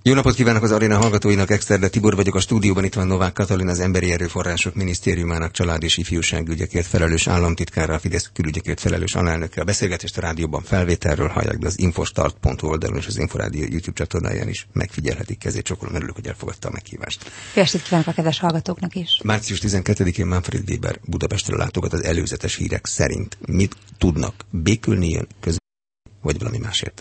Jó napot kívánok az Aréna hallgatóinak, Exterde Tibor vagyok, a stúdióban itt van Novák Katalin, az Emberi Erőforrások Minisztériumának család- és ifjúságügyekért felelős államtitkára, a Fidesz külügyekért felelős alelnöke. A beszélgetést a rádióban felvételről hallják, de az infostart.hu oldalon és az Inforádió YouTube csatornáján is megfigyelhetik. Kezét csokolom, örülök, hogy elfogadta a meghívást. Jó estét kívánok a kedves hallgatóknak is. Március 12-én Manfred Weber Budapestre látogat, az előzetes hírek szerint mit tudnak? Békülni jön közben, vagy valami másért?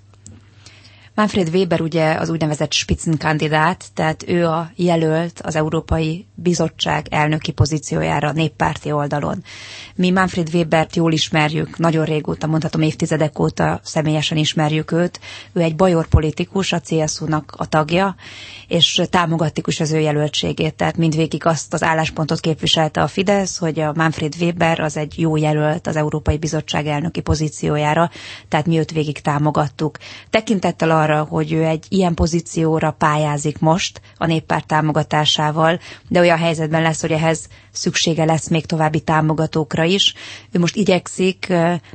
Manfred Weber ugye az úgynevezett Spitzenkandidát, tehát ő a jelölt az Európai Bizottság elnöki pozíciójára néppárti oldalon. Mi Manfred Webert jól ismerjük, nagyon régóta, mondhatom évtizedek óta személyesen ismerjük őt. Ő egy bajor politikus, a CSU-nak a tagja, és támogattuk is az ő jelöltségét, tehát mindvégig azt az álláspontot képviselte a Fidesz, hogy a Manfred Weber az egy jó jelölt az Európai Bizottság elnöki pozíciójára, tehát mi őt végig támogattuk. Tekintettel arra, hogy ő egy ilyen pozícióra pályázik most a néppárt támogatásával, de olyan helyzetben lesz, hogy ehhez szüksége lesz még további támogatókra is. Ő most igyekszik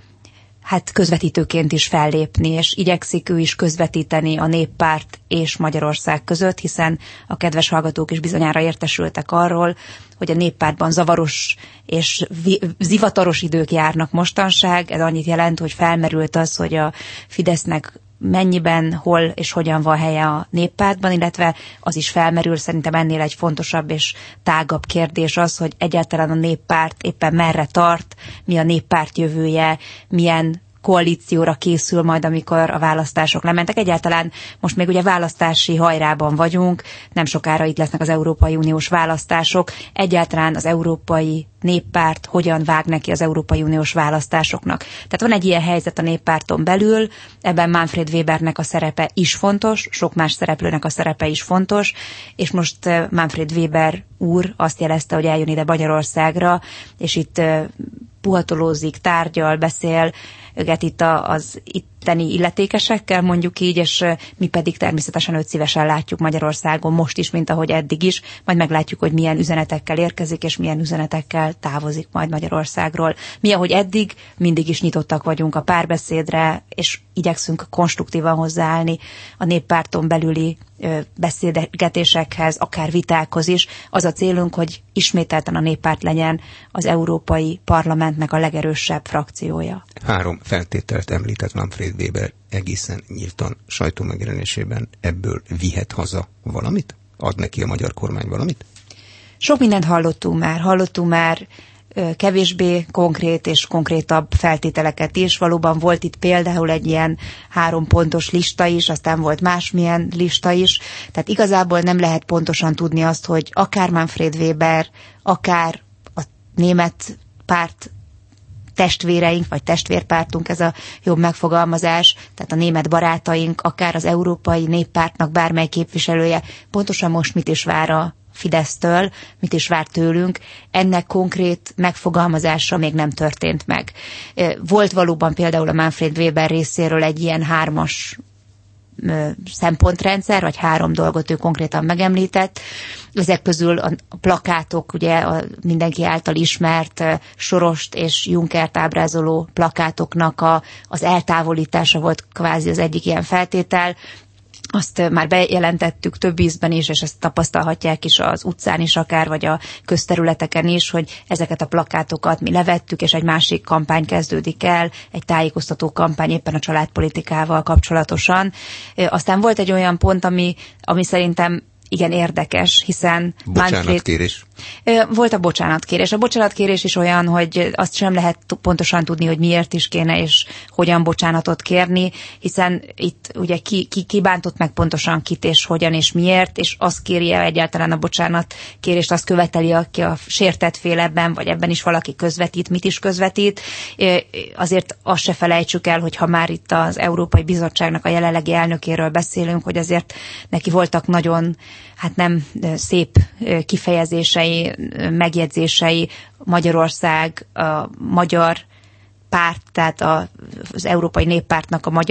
közvetítőként is fellépni, és igyekszik ő is közvetíteni a néppárt és Magyarország között, hiszen a kedves hallgatók is bizonyára értesültek arról, hogy a néppártban zavaros és zivataros idők járnak mostanság. Ez annyit jelent, hogy felmerült az, hogy a Fidesznek mennyiben, hol és hogyan van helye a néppártban, illetve az is felmerül, szerintem ennél egy fontosabb és tágabb kérdés az, hogy egyáltalán a néppárt éppen merre tart, mi a néppárt jövője, milyen koalícióra készül majd, amikor a választások lementek. Egyáltalán most még ugye választási hajrában vagyunk, nem sokára itt lesznek az Európai Uniós választások. Egyáltalán az Európai Néppárt hogyan vág neki az Európai Uniós választásoknak. Tehát van egy ilyen helyzet a néppárton belül, ebben Manfred Webernek a szerepe is fontos, sok más szereplőnek a szerepe is fontos, és most Manfred Weber úr azt jelezte, hogy eljön ide Magyarországra, és itt puhatolózik, tárgyal, beszél, őket itt az itteni illetékesekkel, mondjuk így, és mi pedig természetesen őt szívesen látjuk Magyarországon most is, mint ahogy eddig is, majd meglátjuk, hogy milyen üzenetekkel érkezik, és milyen üzenetekkel távozik majd Magyarországról. Mi, ahogy eddig, mindig is nyitottak vagyunk a párbeszédre, és igyekszünk konstruktívan hozzáállni a néppárton belüli beszélgetésekhez, akár vitákhoz is. Az a célunk, hogy ismételten a néppárt legyen az Európai Parlamentnek a legerősebb frakciója. 3 feltételt említett Manfred Weber egészen nyíltan sajtómegjelenésében. Ebből vihet haza valamit? Ad neki a magyar kormány valamit? Sok mindent hallottunk már kevésbé konkrét és konkrétabb feltételeket is. Valóban volt itt például egy ilyen 3 pontos lista is, aztán volt másmilyen lista is. Tehát igazából nem lehet pontosan tudni azt, hogy akár Manfred Weber, akár a német párt testvéreink, vagy testvérpártunk, ez a jobb megfogalmazás, tehát a német barátaink, akár az Európai Néppártnak bármely képviselője, pontosan most mit is vár a Fidesztől, mit is vár tőlünk, ennek konkrét megfogalmazása még nem történt meg. Volt valóban például a Manfred Weber részéről egy ilyen 3-as szempontrendszer, vagy 3 dolgot ő konkrétan megemlített. Ezek közül a plakátok, ugye a mindenki által ismert Sorost és Junckert ábrázoló plakátoknak az eltávolítása volt kvázi az egyik ilyen feltétel. Azt már bejelentettük több ízben is, és ezt tapasztalhatják is az utcán is akár, vagy a közterületeken is, hogy ezeket a plakátokat mi levettük, és egy másik kampány kezdődik el, egy tájékoztató kampány éppen a családpolitikával kapcsolatosan. Aztán volt egy olyan pont, ami szerintem igen érdekes, hiszen bocsánatkérés. Volt a bocsánatkérés. A bocsánatkérés is olyan, hogy azt sem lehet pontosan tudni, hogy miért is kéne és hogyan bocsánatot kérni, hiszen itt ugye ki bántott meg pontosan kit és hogyan és miért, és azt kéri egyáltalán a bocsánatkérést, azt követeli, aki a sértett fél ebben, vagy ebben is valaki közvetít, mit is közvetít. Azért azt se felejtsük el, hogy ha már itt az Európai Bizottságnak a jelenlegi elnökéről beszélünk, hogy azért neki voltak nagyon nem szép kifejezései, megjegyzései Magyarország, a magyar párt, tehát az Európai Néppártnak a magyar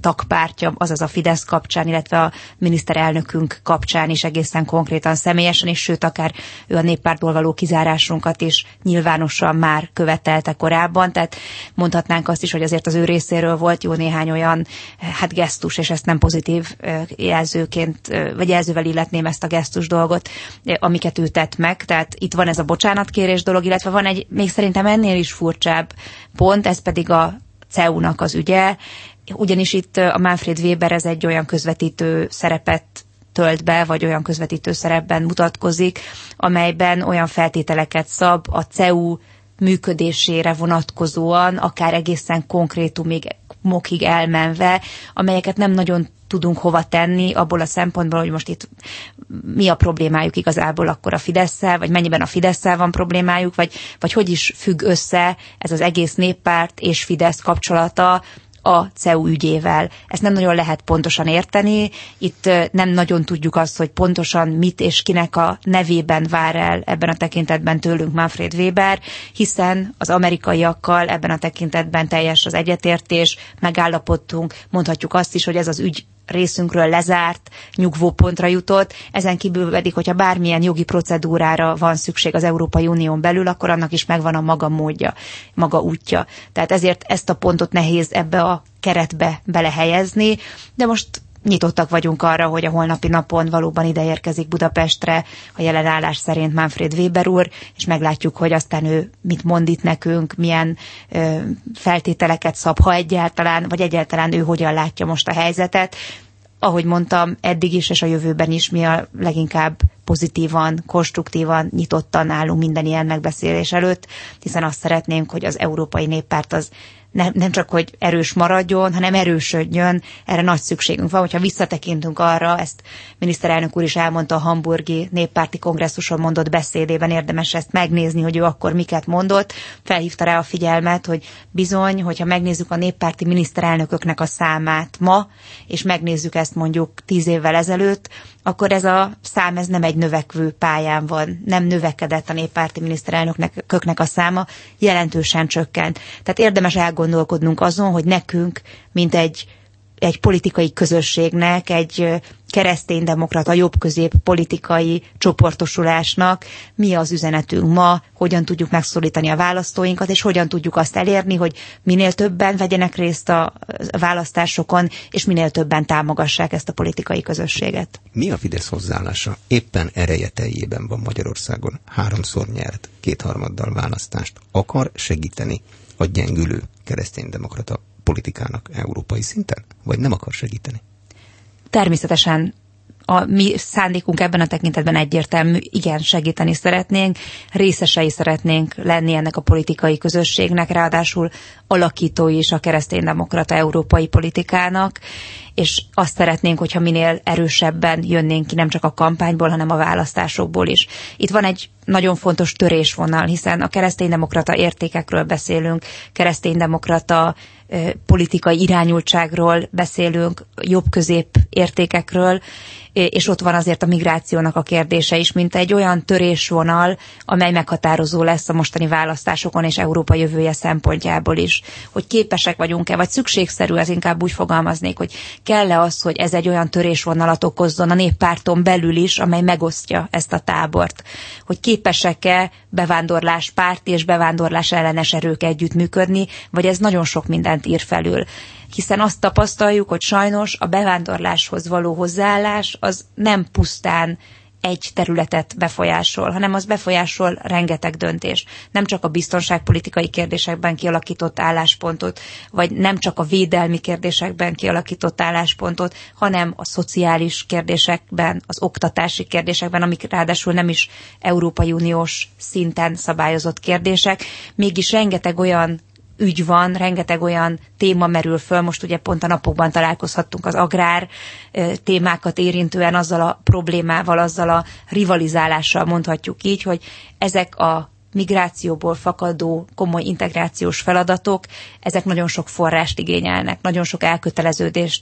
tagpártja, azaz a Fidesz kapcsán, illetve a miniszterelnökünk kapcsán is egészen konkrétan személyesen, és sőt, akár ő a néppártból való kizárásunkat is nyilvánosan már követelte korábban, tehát mondhatnánk azt is, hogy azért az ő részéről volt jó néhány olyan gesztus, és ezt nem pozitív jelzőként, vagy jelzővel illetném ezt a gesztus dolgot, amiket ő tett meg, tehát itt van ez a bocsánatkérés dolog, illetve van egy még szerintem ennél is furcsább pont, ez pedig a CEU-nak az ügye, ugyanis itt a Manfred Weber ez egy olyan közvetítő szerepet tölt be, vagy olyan közvetítő szerepben mutatkozik, amelyben olyan feltételeket szab a CEU működésére vonatkozóan, akár egészen konkrétumokig elmenve, amelyeket nem nagyon tudunk hova tenni, abból a szempontból, hogy most itt mi a problémájuk igazából akkor a Fidesszel, vagy mennyiben a Fidesszel van problémájuk, vagy hogy is függ össze ez az egész néppárt és Fidesz kapcsolata a CEU ügyével. Ezt nem nagyon lehet pontosan érteni, itt nem nagyon tudjuk azt, hogy pontosan mit és kinek a nevében vár el ebben a tekintetben tőlünk Manfred Weber, hiszen az amerikaiakkal ebben a tekintetben teljes az egyetértés, megállapodtunk, mondhatjuk azt is, hogy ez az ügy részünkről lezárt, nyugvópontra jutott, ezen kívül pedig, hogyha bármilyen jogi procedúrára van szükség az Európai Unión belül, akkor annak is megvan a maga módja, maga útja. Tehát ezért ezt a pontot nehéz ebbe a keretbe belehelyezni, de most nyitottak vagyunk arra, hogy a holnapi napon valóban ide érkezik Budapestre a jelen állás szerint Manfred Weber úr, és meglátjuk, hogy aztán ő mit mond itt nekünk, milyen feltételeket szab, ha egyáltalán, vagy egyáltalán ő hogyan látja most a helyzetet. Ahogy mondtam, eddig is és a jövőben is mi a leginkább pozitívan, konstruktívan, nyitottan állunk minden ilyen megbeszélés előtt, hiszen azt szeretnénk, hogy az Európai Néppárt az nem csak, hogy erős maradjon, hanem erősödjön, erre nagy szükségünk van. Hogyha visszatekintünk arra, ezt miniszterelnök úr is elmondta a hamburgi néppárti kongresszuson mondott beszédében, érdemes ezt megnézni, hogy ő akkor miket mondott. Felhívta rá a figyelmet, hogy bizony, hogyha megnézzük a néppárti miniszterelnököknek a számát ma, és megnézzük ezt mondjuk 10 évvel ezelőtt, akkor ez a szám ez nem egy növekvő pályán van, nem növekedett a néppárti miniszterelnököknek a száma, jelentősen csökkent. Tehát érdemes elgondolkodnunk azon, hogy nekünk, mint egy politikai közösségnek, egy kereszténydemokrata, jobbközép politikai csoportosulásnak mi az üzenetünk ma, hogyan tudjuk megszólítani a választóinkat, és hogyan tudjuk azt elérni, hogy minél többen vegyenek részt a választásokon, és minél többen támogassák ezt a politikai közösséget. Mi a Fidesz hozzáállása? Éppen ereje teljében van Magyarországon. 3-szor nyert, 2/3 választást. Akar segíteni a gyengülő kereszténydemokrata politikának európai szinten? Vagy nem akar segíteni? Természetesen a mi szándékunk ebben a tekintetben egyértelmű, igen, segíteni szeretnénk, részesei szeretnénk lenni ennek a politikai közösségnek, ráadásul alakítói is a kereszténydemokrata európai politikának, és azt szeretnénk, hogyha minél erősebben jönnénk ki nem csak a kampányból, hanem a választásokból is. Itt van egy nagyon fontos törésvonal, hiszen a kereszténydemokrata értékekről beszélünk, kereszténydemokrata politikai irányultságról beszélünk, jobb-közép értékekről, és ott van azért a migrációnak a kérdése is, mint egy olyan törésvonal, amely meghatározó lesz a mostani választásokon és Európa jövője szempontjából is. Hogy képesek vagyunk-e, vagy szükségszerű, ez inkább úgy fogalmaznék, hogy kell-e az, hogy ez egy olyan törésvonalat okozzon a néppárton belül is, amely megosztja ezt a tábort. Hogy képesek-e bevándorláspárti és bevándorlás ellenes erők együttműködni, vagy ez nagyon sok mindent ír felül. Hiszen azt tapasztaljuk, hogy sajnos a bevándorláshoz való hozzáállás az nem pusztán egy területet befolyásol, hanem az befolyásol rengeteg döntést. Nem csak a biztonságpolitikai kérdésekben kialakított álláspontot, vagy nem csak a védelmi kérdésekben kialakított álláspontot, hanem a szociális kérdésekben, az oktatási kérdésekben, amik ráadásul nem is Európai Uniós szinten szabályozott kérdések. Mégis rengeteg olyan ügy van, rengeteg olyan téma merül föl, most ugye pont a napokban találkozhattunk az agrár témákat érintően azzal a problémával, azzal a rivalizálással mondhatjuk így, hogy ezek a migrációból fakadó komoly integrációs feladatok, ezek nagyon sok forrást igényelnek, nagyon sok elköteleződést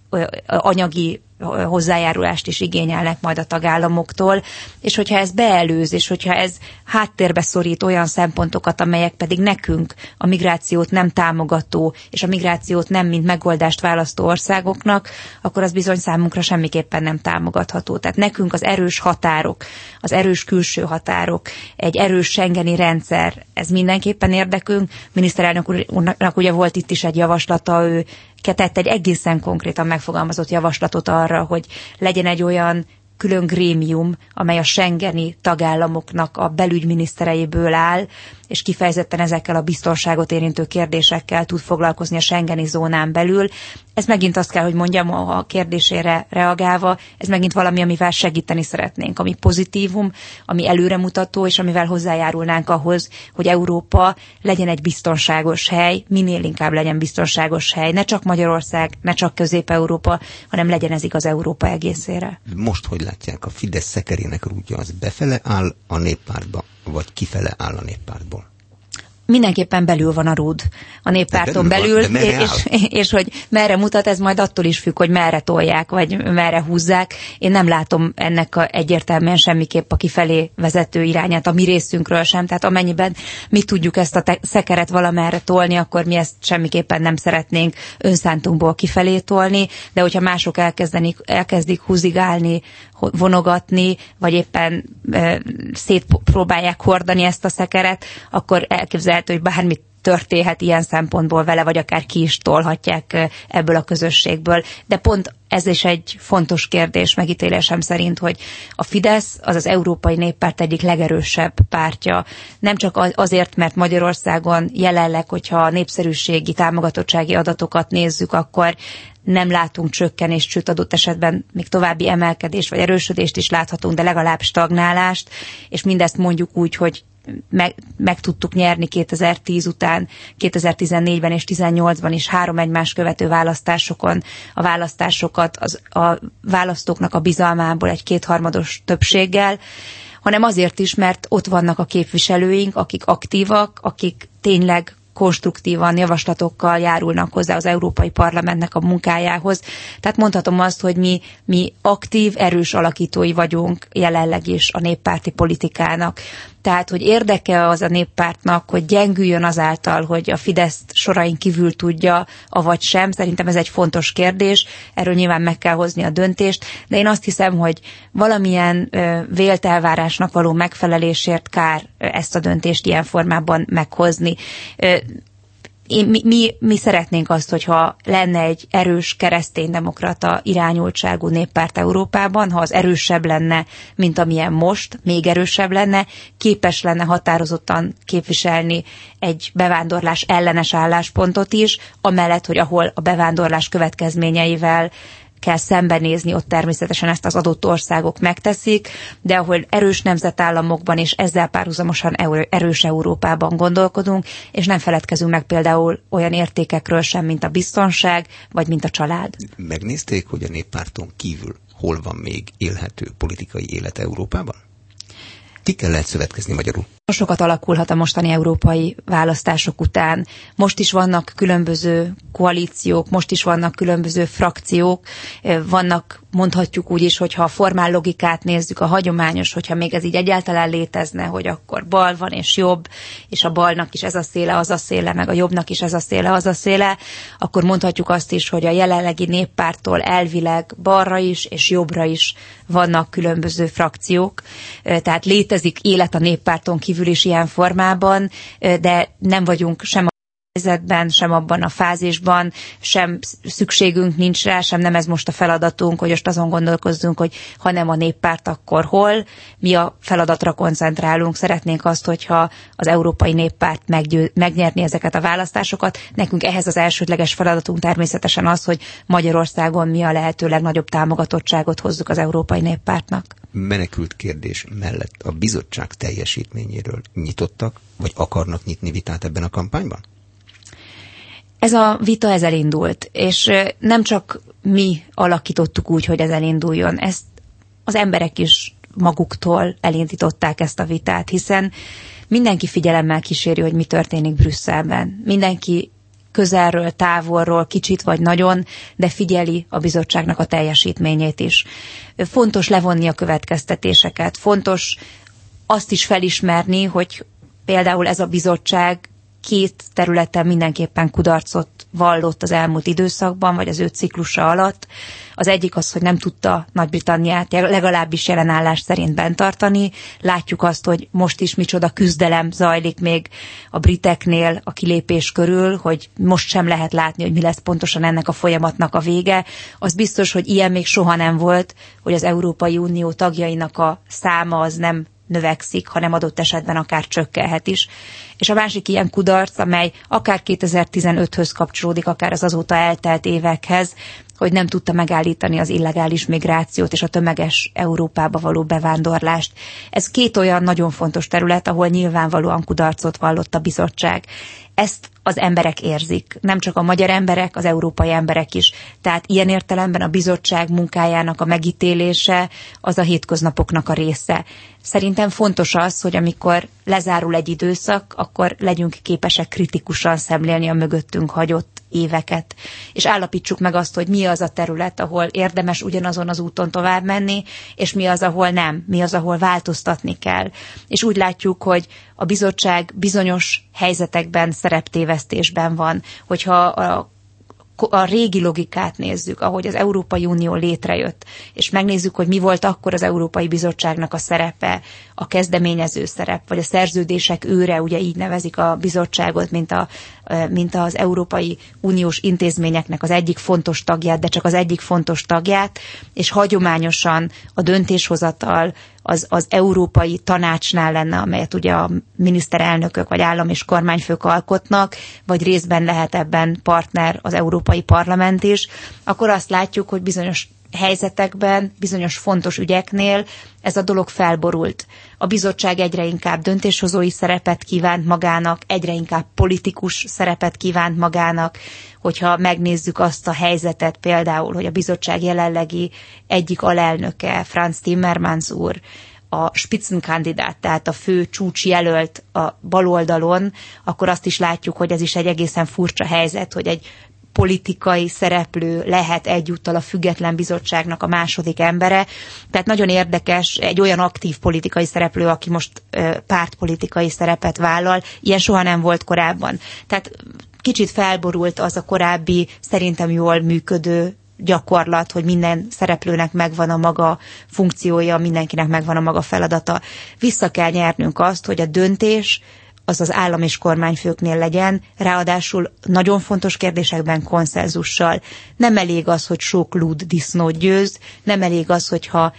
anyagi hozzájárulást is igényelnek majd a tagállamoktól, és hogyha ez beelőz, és hogyha ez háttérbe szorít olyan szempontokat, amelyek pedig nekünk a migrációt nem támogató, és a migrációt nem mint megoldást választó országoknak, akkor az bizony számunkra semmiképpen nem támogatható. Tehát nekünk az erős határok, az erős külső határok, egy erős schengeni rendszer, ez mindenképpen érdekünk. Miniszterelnök úrnak ugye volt itt is egy javaslata, ő tett egy egészen konkrétan megfogalmazott javaslatot arra, hogy legyen egy olyan külön grémium, amely a schengeni tagállamoknak a belügyminisztereiből áll, és kifejezetten ezekkel a biztonságot érintő kérdésekkel tud foglalkozni a schengeni zónán belül. Ez megint azt kell, hogy mondjam a kérdésére reagálva, ez megint valami, amivel segíteni szeretnénk, ami pozitívum, ami előremutató, és amivel hozzájárulnánk ahhoz, hogy Európa legyen egy biztonságos hely, minél inkább legyen biztonságos hely, ne csak Magyarország, ne csak Közép-Európa, hanem legyen ez igaz Európa egészére. Most hogy látják, a Fidesz szekerének rúdja az befele áll a Néppártba, vagy kifele áll a Néppártból? Mindenképpen belül van a rúd a Néppárton belül, és hogy merre mutat, ez majd attól is függ, hogy merre tolják, vagy merre húzzák. Én nem látom ennek egyértelműen semmiképp a kifelé vezető irányát a mi részünkről sem, tehát amennyiben mi tudjuk ezt a szekeret valamerre tolni, akkor mi ezt semmiképpen nem szeretnénk önszántunkból kifelé tolni, de hogyha mások elkezdik húzigálni, vonogatni, vagy éppen szétpróbálják hordani ezt a szekeret, akkor elképzelhető, hogy bármit történhet ilyen szempontból vele, vagy akár ki is tolhatják ebből a közösségből. De pont ez is egy fontos kérdés megítélésem szerint, hogy a Fidesz az Európai Néppárt egyik legerősebb pártja. Nem csak azért, mert Magyarországon jelenleg, hogyha a népszerűségi, támogatottsági adatokat nézzük, akkor nem látunk csökkenést, sőt adott esetben még további emelkedést vagy erősödést is láthatunk, de legalább stagnálást, és mindezt mondjuk úgy, hogy meg tudtuk nyerni 2010 után, 2014-ben és 2018-ban is 3 egymást követő választásokon a választásokat a választóknak a bizalmából egy 2/3 többséggel, hanem azért is, mert ott vannak a képviselőink, akik aktívak, akik tényleg konstruktívan javaslatokkal járulnak hozzá az Európai Parlamentnek a munkájához. Tehát mondhatom azt, hogy mi aktív, erős alakítói vagyunk jelenleg is a néppárti politikának. Tehát, hogy érdeke az a néppártnak, hogy gyengüljön azáltal, hogy a Fidesz sorain kívül tudja, avagy sem. Szerintem ez egy fontos kérdés, erről nyilván meg kell hozni a döntést, de én azt hiszem, hogy valamilyen vélt elvárásnak való megfelelésért kár ezt a döntést ilyen formában meghozni. Mi szeretnénk azt, hogyha lenne egy erős kereszténydemokrata irányultságú néppárt Európában, ha az erősebb lenne, mint amilyen most, még erősebb lenne, képes lenne határozottan képviselni egy bevándorlás ellenes álláspontot is, amellett, hogy ahol a bevándorlás következményeivel kell szembenézni, ott természetesen ezt az adott országok megteszik, de ahol erős nemzetállamokban és ezzel párhuzamosan erős Európában gondolkodunk, és nem feledkezünk meg például olyan értékekről sem, mint a biztonság, vagy mint a család. Megnézték, hogy a Néppárton kívül hol van még élhető politikai élet Európában? Kikkel lehet szövetkezni magyarul? Sokat alakulhat a mostani európai választások után. Most is vannak különböző koalíciók, most is vannak különböző frakciók, vannak, mondhatjuk úgy is, hogyha a formál logikát nézzük, a hagyományos, hogyha még ez így egyáltalán létezne, hogy akkor bal van és jobb, és a balnak is ez a széle, az a széle, meg a jobbnak is ez a széle, az a széle, akkor mondhatjuk azt is, hogy a jelenlegi néppárttól elvileg balra is és jobbra is vannak különböző frakciók, tehát létezik élet a néppárton kívül is ilyen formában, de nem vagyunk sem a helyzetben, sem abban a fázisban, sem szükségünk nincs rá, sem nem ez most a feladatunk, hogy most azon gondolkozzunk, hogy ha nem a néppárt, akkor hol. Mi a feladatra koncentrálunk, szeretnénk azt, hogyha az Európai Néppárt megnyerni ezeket a választásokat. Nekünk ehhez az elsődleges feladatunk természetesen az, hogy Magyarországon mi a lehető legnagyobb támogatottságot hozzuk az Európai Néppártnak. Menekült kérdés mellett a bizottság teljesítményéről nyitottak, vagy akarnak nyitni vitát ebben a kampányban? Ez a vita elindult, és nem csak mi alakítottuk úgy, hogy ez elinduljon, ezt az emberek is maguktól elindították ezt a vitát, hiszen mindenki figyelemmel kíséri, hogy mi történik Brüsszelben. Mindenki közelről, távolról, kicsit vagy nagyon, de figyeli a bizottságnak a teljesítményét is. Fontos levonni a következtetéseket, fontos azt is felismerni, hogy például ez a bizottság 2 területen mindenképpen kudarcot vallott az elmúlt időszakban, vagy az ő ciklusa alatt. Az egyik az, hogy nem tudta Nagy-Britanniát legalábbis jelenállás szerint bent tartani. Látjuk azt, hogy most is micsoda küzdelem zajlik még a briteknél a kilépés körül, hogy most sem lehet látni, hogy mi lesz pontosan ennek a folyamatnak a vége. Az biztos, hogy ilyen még soha nem volt, hogy az Európai Unió tagjainak a száma az nem növekszik, hanem adott esetben akár csökkenhet is. És a másik ilyen kudarc, amely akár 2015-höz kapcsolódik, akár az azóta eltelt évekhez, hogy nem tudta megállítani az illegális migrációt és a tömeges Európába való bevándorlást. Ez 2 olyan nagyon fontos terület, ahol nyilvánvalóan kudarcot vallott a bizottság. Ezt az emberek érzik, nem csak a magyar emberek, az európai emberek is. Tehát ilyen értelemben a bizottság munkájának a megítélése az a hétköznapoknak a része. Szerintem fontos az, hogy amikor lezárul egy időszak, akkor legyünk képesek kritikusan szemlélni a mögöttünk hagyott éveket, és állapítsuk meg azt, hogy mi az a terület, ahol érdemes ugyanazon az úton tovább menni, és mi az, ahol nem, mi az, ahol változtatni kell. És úgy látjuk, hogy a bizottság bizonyos helyzetekben szereptévesztésben van, hogyha a régi logikát nézzük, ahogy az Európai Unió létrejött, és megnézzük, hogy mi volt akkor az Európai Bizottságnak a szerepe, a kezdeményező szerep, vagy a szerződések őre, ugye így nevezik a bizottságot, mint az Európai Uniós intézményeknek az egyik fontos tagját, de csak az egyik fontos tagját, és hagyományosan a döntéshozatal az Európai Tanácsnál lenne, amelyet ugye a miniszterelnökök vagy állam- és kormányfők alkotnak, vagy részben lehet ebben partner az Európai Parlament is, akkor azt látjuk, hogy bizonyos helyzetekben, bizonyos fontos ügyeknél ez a dolog felborult. A bizottság egyre inkább döntéshozói szerepet kívánt magának, egyre inkább politikus szerepet kívánt magának, hogyha megnézzük azt a helyzetet például, hogy a bizottság jelenlegi egyik alelnöke, Franz Timmermans úr, a Spitzenkandidát, tehát a fő csúcsjelölt a baloldalon, akkor azt is látjuk, hogy ez is egy egészen furcsa helyzet, hogy egy politikai szereplő lehet egyúttal a független bizottságnak a második embere. Tehát nagyon érdekes, egy olyan aktív politikai szereplő, aki most pártpolitikai szerepet vállal, ilyen soha nem volt korábban. Tehát kicsit felborult az a korábbi, szerintem jól működő gyakorlat, hogy minden szereplőnek megvan a maga funkciója, mindenkinek megvan a maga feladata. Vissza kell nyernünk azt, hogy a döntés az állam és kormányfőknél legyen, ráadásul nagyon fontos kérdésekben konszenzussal. Nem elég az, hogy sok lúd disznót győz, nem elég az, hogyha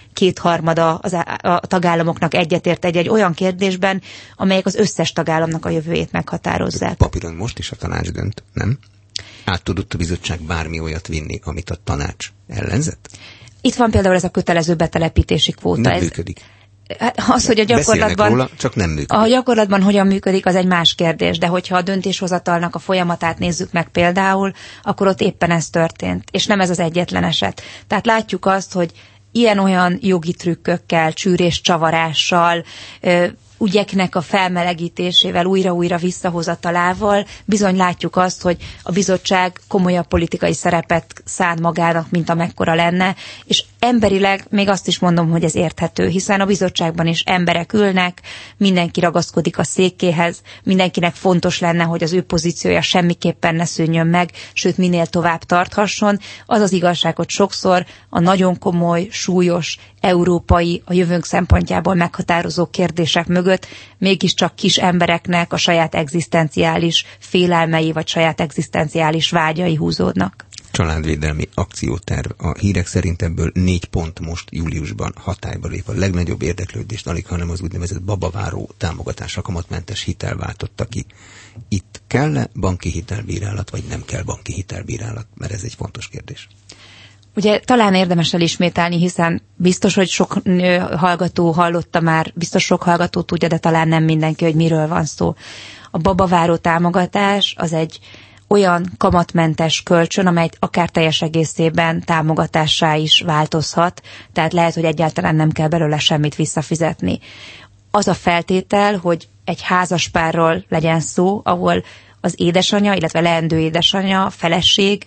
2/3 a tagállamoknak egyetért egy olyan kérdésben, amelyek az összes tagállamnak a jövőjét meghatározzák. Papíron most is a tanács dönt, nem? Át tudott a bizottság bármi olyat vinni, amit a tanács ellenzett? Itt van például ez a kötelező betelepítési kvóta. Nem működik. Az, hogy a gyakorlatban, róla, csak nem működik. A gyakorlatban hogyan működik, az egy más kérdés, de hogyha a döntéshozatalnak a folyamatát nézzük meg például, akkor ott éppen ez történt, és nem ez az egyetlen eset. Tehát látjuk azt, hogy ilyen-olyan jogi trükkökkel, csűrés csavarással, ügyeknek a felmelegítésével, újra-újra visszahozatalával bizony látjuk azt, hogy a bizottság komolyabb politikai szerepet szán magának, mint amekkora lenne, és emberileg még azt is mondom, hogy ez érthető, hiszen a bizottságban is emberek ülnek, mindenki ragaszkodik a székéhez, mindenkinek fontos lenne, hogy az ő pozíciója semmiképpen ne szűnjön meg, sőt minél tovább tarthasson. Az az igazság, hogy sokszor a nagyon komoly, súlyos, európai, a jövőnk szempontjából meghatározó kérdések mögött mégiscsak kis embereknek a saját egzisztenciális félelmei vagy saját egzisztenciális vágyai húzódnak. Családvédelmi akcióterv. A hírek szerint ebből 4 pont most júliusban hatályba lép. A legnagyobb érdeklődést alig, hanem az úgynevezett babaváró támogatásra kamatmentes hitel váltotta ki. Itt kell-e banki hitelbírálat, vagy nem kell banki hitelbírálat? Mert ez egy fontos kérdés. Ugye talán érdemes elismételni, hiszen biztos, hogy sok hallgató hallotta már, biztos sok hallgató tudja, de talán nem mindenki, hogy miről van szó. A babaváró támogatás az egy olyan kamatmentes kölcsön, amely akár teljes egészében támogatássá is változhat, tehát lehet, hogy egyáltalán nem kell belőle semmit visszafizetni. Az a feltétel, hogy egy házaspárról legyen szó, ahol az édesanyja, illetve leendő édesanyja, feleség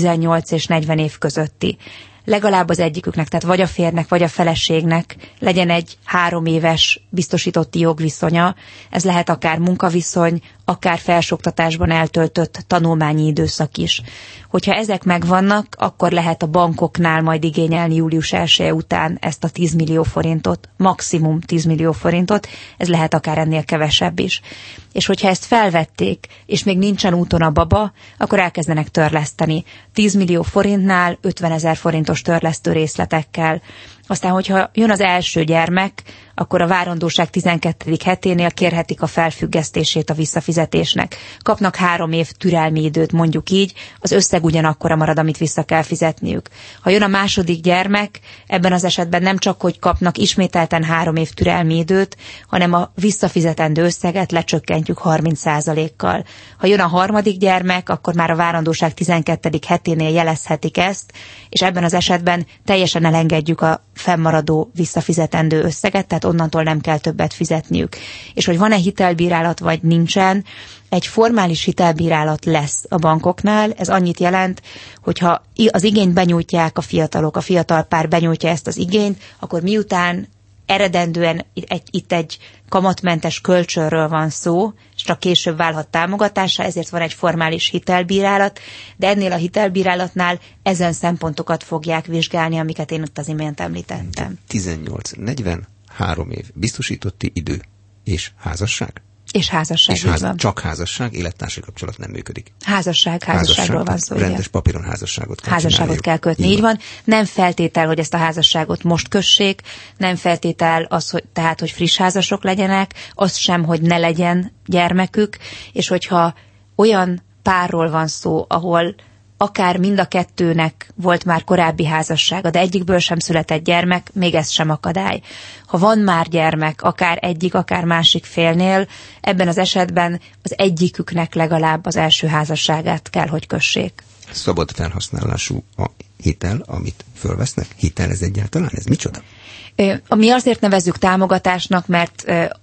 18 és 40 év közötti. Legalább az egyiküknek, tehát vagy a férnek, vagy a feleségnek legyen egy 3 éves biztosítotti jogviszonya. Ez lehet akár munkaviszony, akár felsőoktatásban eltöltött tanulmányi időszak is. Hogyha ezek megvannak, akkor lehet a bankoknál majd igényelni július 1-e után ezt a 10 millió forintot, maximum 10 millió forintot, ez lehet akár ennél kevesebb is. És hogyha ezt felvették, és még nincsen úton a baba, akkor elkezdenek törleszteni. 10 millió forintnál 50 000 forintos törlesztő részletekkel. Aztán, hogyha jön az első gyermek, akkor a várandóság 12. heténél kérhetik a felfüggesztését a visszafizetésnek. Kapnak 3 év türelmi időt, mondjuk így, az összeg ugyanakkora marad, amit vissza kell fizetniük. Ha jön a második gyermek, ebben az esetben nem csak, hogy kapnak ismételten 3 év türelmi időt, hanem a visszafizetendő összeget lecsökkentjük 30%-kal. Ha jön a harmadik gyermek, akkor már a várandóság 12. heténél jelezhetik ezt, és ebben az esetben teljesen elengedjük a fennmaradó visszafizetendő összeget, tehát onnantól nem kell többet fizetniük. És hogy van-e hitelbírálat vagy nincsen, egy formális hitelbírálat lesz a bankoknál, ez annyit jelent, hogyha az igényt benyújtják a fiatalok, a fiatal pár benyújtja ezt az igényt, akkor miután eredendően itt egy kamatmentes kölcsönről van szó, és csak később válhat támogatásra, ezért van egy formális hitelbírálat, de ennél a hitelbírálatnál ezen szempontokat fogják vizsgálni, amiket én ott az imént említettem. 18-40, 3 év biztosítotti idő és házasság? És házasság, csak házasság, élettársi kapcsolat nem működik. Házasságról van szó. Rendes papíron házasságot kell kötni, így van. Nem feltétel, hogy ezt a házasságot most kössék, nem feltétel az, hogy, tehát, hogy friss házasok legyenek, az sem, hogy ne legyen gyermekük, és hogyha olyan párról van szó, ahol akár mind a kettőnek volt már korábbi házassága, de egyikből sem született gyermek, még ez sem akadály. Ha van már gyermek, akár egyik, akár másik félnél, ebben az esetben az egyiküknek legalább az első házasságát kell, hogy kössék. Szabad felhasználású a hitel, amit fölvesznek? Hitel ez egyáltalán? Ez micsoda? Mi azért nevezzük támogatásnak, mert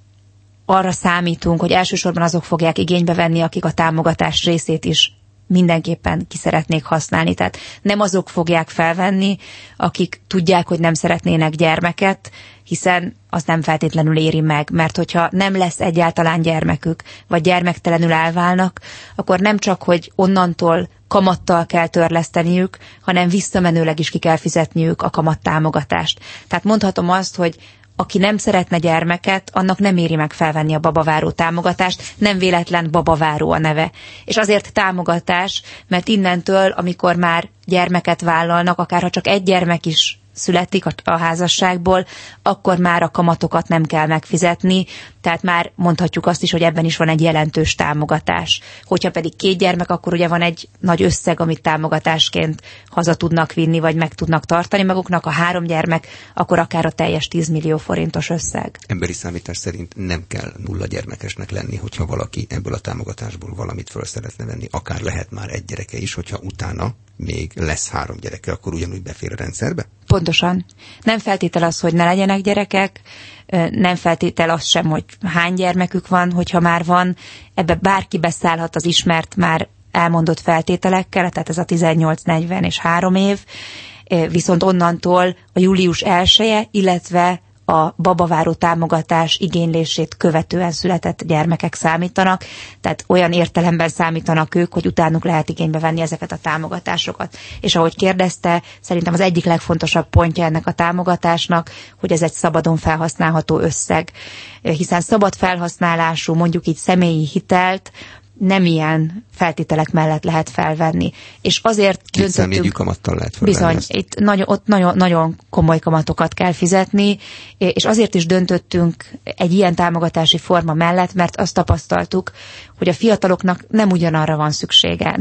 arra számítunk, hogy elsősorban azok fogják igénybe venni, akik a támogatás részét is mindenképpen ki szeretnék használni. Tehát nem azok fogják felvenni, akik tudják, hogy nem szeretnének gyermeket, hiszen az nem feltétlenül éri meg, mert hogyha nem lesz egyáltalán gyermekük, vagy gyermektelenül elválnak, akkor nem csak, hogy onnantól kamattal kell törleszteniük, hanem visszamenőleg is ki kell fizetniük a kamattámogatást. Tehát mondhatom azt, hogy aki nem szeretne gyermeket, annak nem éri meg felvenni a babaváró támogatást, nem véletlen babaváró a neve. És azért támogatás, mert innentől, amikor már gyermeket vállalnak, akárha csak egy gyermek is születik a házasságból, akkor már a kamatokat nem kell megfizetni, tehát már mondhatjuk azt is, hogy ebben is van egy jelentős támogatás. Hogyha pedig 2 gyermek, akkor ugye van egy nagy összeg, amit támogatásként haza tudnak vinni, vagy meg tudnak tartani maguknak. Ha 3 gyermek, akkor akár a teljes 10 millió forintos összeg. Emberi számítás szerint nem kell 0 gyermekesnek lenni, hogyha valaki ebből a támogatásból valamit föl szeretne venni. Akár lehet már 1 gyereke is, hogyha utána még lesz 3 gyereke, akkor ugyanúgy befér a rendszerbe? Pontosan. Nem feltétel az, hogy ne legyenek gyerekek, nem feltétel az sem, hogy hány gyermekük van, hogyha már van, ebbe bárki beszállhat az ismert már elmondott feltételekkel, tehát ez a 18-40 és 3 év, viszont onnantól a július 1-e, illetve a babaváró támogatás igénylését követően született gyermekek számítanak, tehát olyan értelemben számítanak ők, hogy utánuk lehet igénybe venni ezeket a támogatásokat. És ahogy kérdezte, szerintem az egyik legfontosabb pontja ennek a támogatásnak, hogy ez egy szabadon felhasználható összeg, hiszen szabad felhasználású, mondjuk így személyi hitelt nem ilyen feltételek mellett lehet felvenni. És azért döntöttünk... kamattal lehet felvenni. Bizony, itt ott nagyon komoly kamatokat kell fizetni, és azért is döntöttünk egy ilyen támogatási forma mellett, mert azt tapasztaltuk, hogy a fiataloknak nem ugyanarra van szüksége.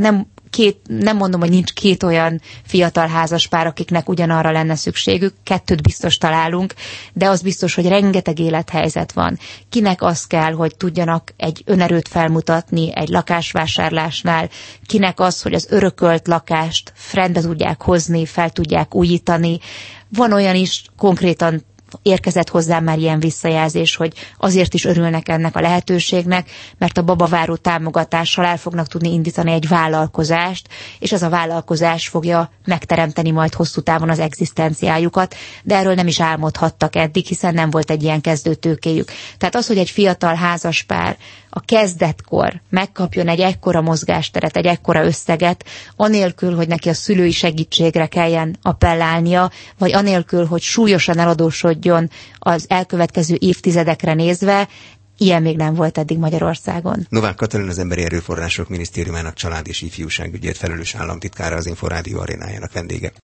Nem mondom, hogy nincs 2 olyan fiatal házaspár, akiknek ugyanarra lenne szükségük, 2 biztos találunk, de az biztos, hogy rengeteg élethelyzet van. Kinek az kell, hogy tudjanak egy önerőt felmutatni egy lakásvásárlásnál, kinek az, hogy az örökölt lakást rendbe tudják hozni, fel tudják újítani. Van olyan is, konkrétan érkezett hozzám már ilyen visszajelzés, hogy azért is örülnek ennek a lehetőségnek, mert a babaváró támogatással el fognak tudni indítani egy vállalkozást, és ez a vállalkozás fogja megteremteni majd hosszú távon az egzisztenciájukat, de erről nem is álmodhattak eddig, hiszen nem volt egy ilyen kezdőtőkéjük. Tehát az, hogy egy fiatal házaspár a kezdetkor megkapjon egy ekkora mozgásteret, egy ekkora összeget, anélkül, hogy neki a szülői segítségre kelljen appellálnia, vagy anélkül, hogy súlyosan eladósodjon az elkövetkező évtizedekre nézve, ilyen még nem volt eddig Magyarországon. Novák Katalin, az Emberi Erőforrások Minisztériumának család és ifjúságügyért felelős államtitkára, az Inforádió arénájának vendége.